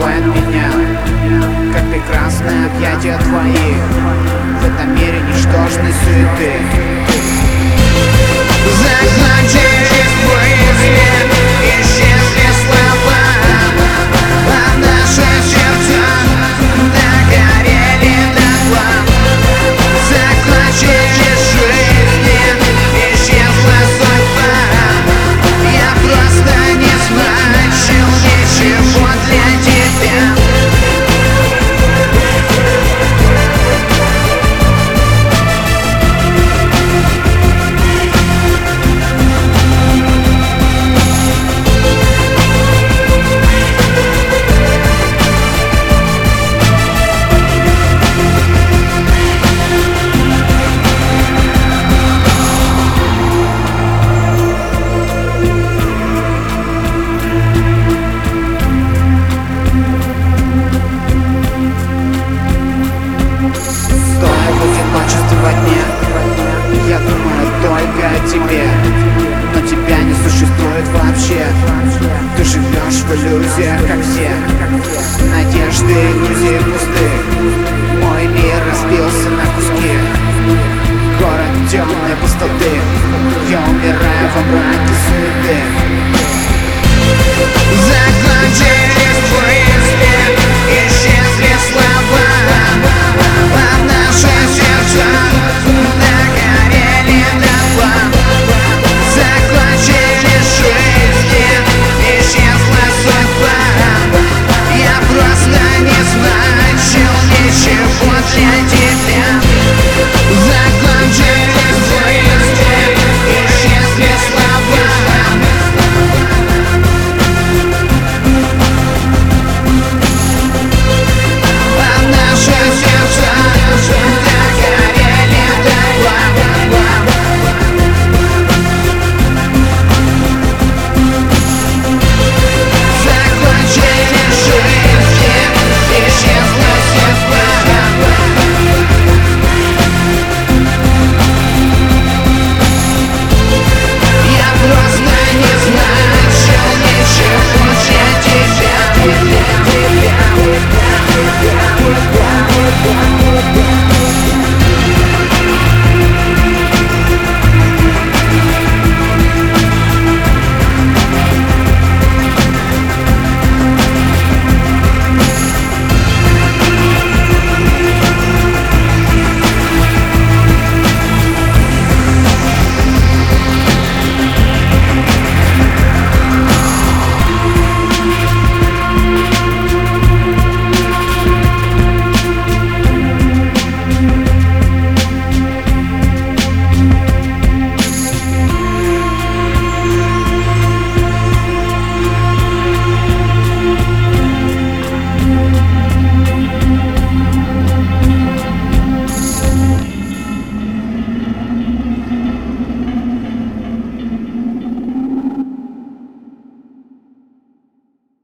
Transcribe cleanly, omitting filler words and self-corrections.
отрывает меня, как прекрасное объятие твоих в этом мире ничтожной суеты. Закончились мысли, исчезли слова, а наши сердца догорели дотла. Закончились жизни, исчезла судьба. Я просто не значил ничего для тебя. Я думаю только о тебе, но тебя не существует вообще. Ты живешь в иллюзиях, как все. Надежды, иллюзии пусты. Мой мир разбился на куски. Город темной пустоты. Я умираю во мраке суеты. Закончились мысли, исчезли слова, а наши сердца догорели дотла. Закончились жизни, исчезла судьба. Я просто не значил ничего для тебя.